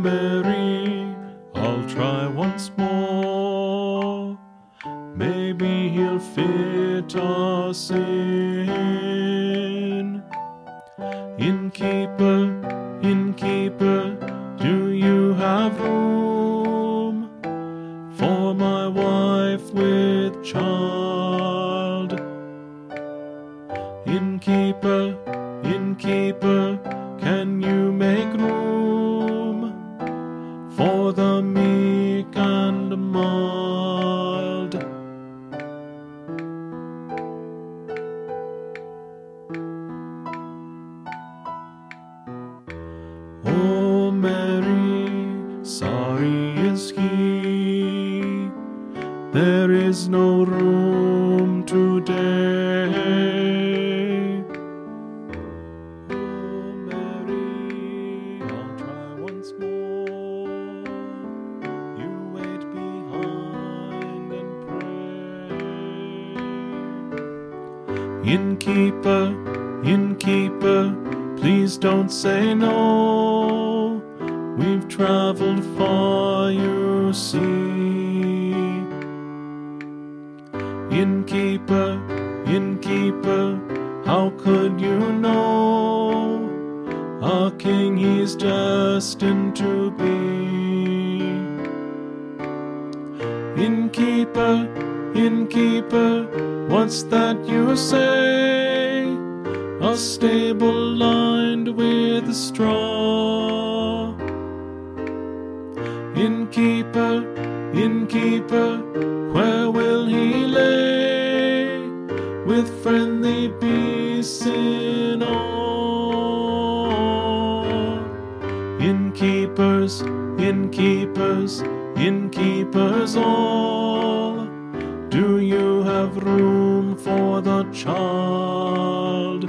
Mary, I'll try once more. Maybe he'll fit us in. Innkeeper, innkeeper, do you have room for my wife with child? Innkeeper, innkeeper, can you make room for the meek and mild? Oh Mary, sorry is he, there is no room today. Oh Mary, I'll try once more. You wait behind and pray. Innkeeper, innkeeper, please don't say no. We've traveled far, you see. Innkeeper, innkeeper, how could you know our king he's destined to be? Innkeeper, innkeeper, what's that you say? A stable lined with straw. Innkeeper, innkeeper, where will he lay with friendly beasts in awe? Innkeepers, innkeepers, innkeepers all, do you have room for the child?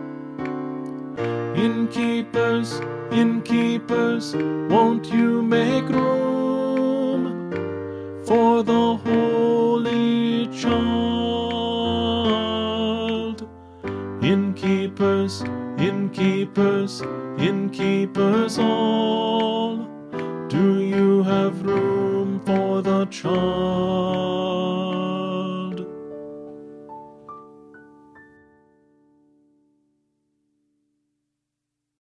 Innkeepers, innkeepers, won't you make room for the holy child? Innkeepers, innkeepers, innkeepers all, do you have room for the child?